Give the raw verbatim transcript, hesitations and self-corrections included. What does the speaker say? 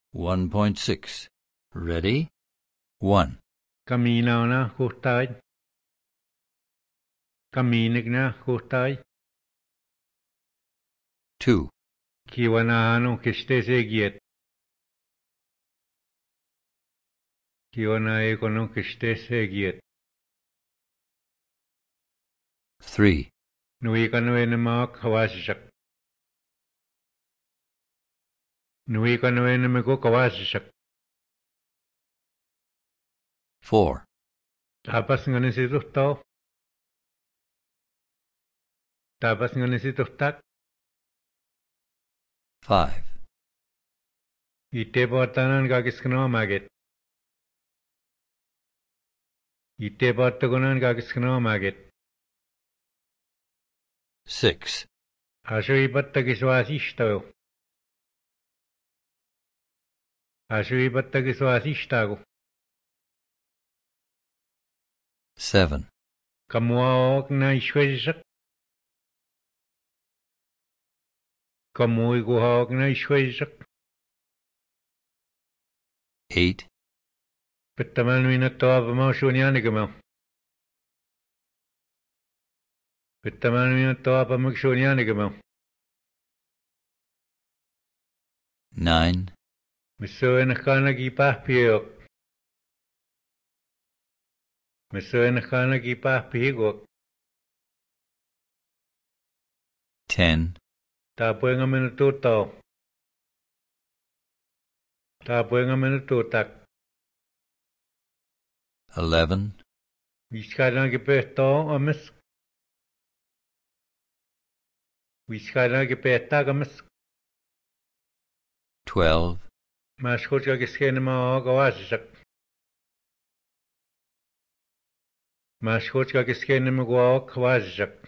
one point six. Ready? one. Camina na hustad. Caminig na hustad. two. Kiwanahano kiste segiet. Kiwana ekono kiste segiet. three. Nui kanwe mak hawasishak. Nui kanwe meko kawasishak. four. Tapas nganisitu. Tapas nganisitu tak. five. Ite portanan kakiskano maget. Ite portagunan kakiskano maget. six. Asho ipatta kiswasishtago. Asho ipatta kiswasishtago. seven. Kamuaok na ishweshak. Kamui guhaok na ishweshak. eight. Pittaman winatoa vama shunyanigama. Pittaman winatoa vama shunyanigama. nine. Miso enakana ki pahpiyok. Miso enakana ki pahpiyok. ten. Tapuenga minututo. Tapuenga minututak. eleven. Wiskana ki pehto amis. Wiskana ki pehta amis. twelve. Mashkocha ki skenema gawasishak. Mashkocha ki skenema gawasishak.